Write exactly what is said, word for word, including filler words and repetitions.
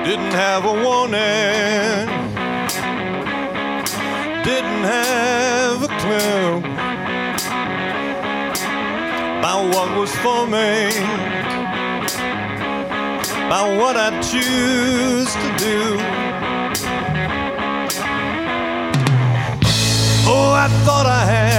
Didn't have a warning, didn't have a clue about what was for me, about what I'd choose to do. Oh, I thought I had